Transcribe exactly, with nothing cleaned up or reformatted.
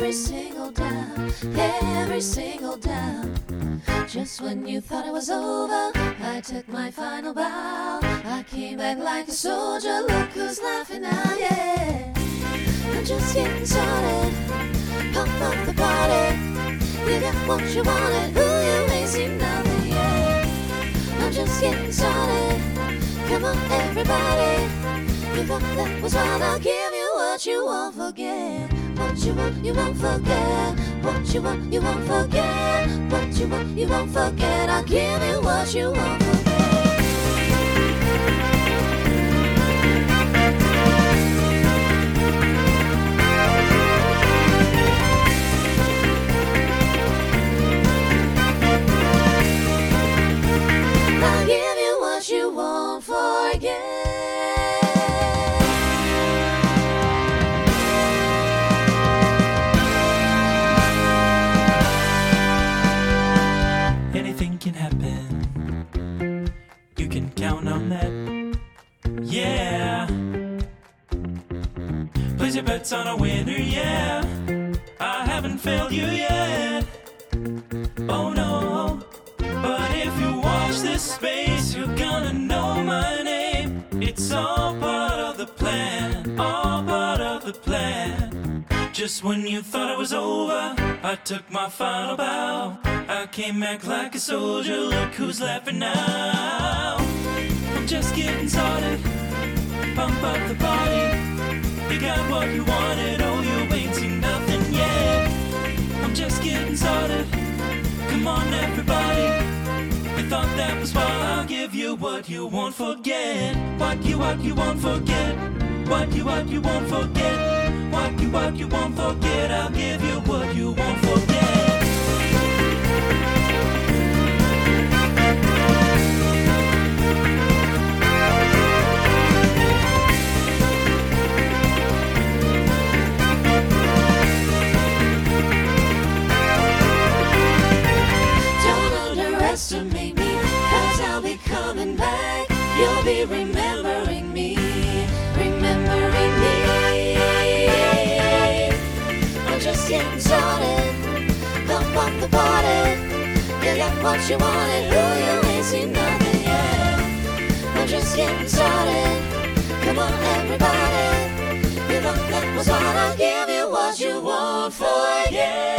every single dime, every single dime. Just when you thought it was over, I took my final bow. I came back like a soldier, look who's laughing now, yeah. I'm just getting started, pump up the party. You got what you wanted, ooh, you ain't seen nothing yet. I'm just getting started, come on everybody. You thought that was right, I'll give you what you won't forget. What you want, you won't forget. What you want, you won't forget. What you want, you won't forget. I'll give you what you won't forget. I'll give you what you won't forget. Anything can happen, you can count on that, yeah. Place your bets on a winner, yeah. I haven't failed you yet, oh no. But if you watch this space, you're gonna know my name. It's all part of the plan, all part of the plan. Just when you thought it was over, I took my final bow. I came back like a soldier, look who's laughing now. I'm just getting started, pump up the party. You got what you wanted, oh you ain't seen nothing yet. I'm just getting started, come on everybody. You thought that was why I'll give you what you won't forget. What you, what you won't forget. What you, what you won't forget. What you, what you won't forget. I'll give you what you won't forget. Underestimate me, cause I'll be coming back. You'll be remembering me, remembering me. I'm just getting started, pump up the party. You got what you wanted, ooh, you ain't seen nothing yet. I'm just getting started, come on everybody. You thought that was all, I'll give you what you won't forget.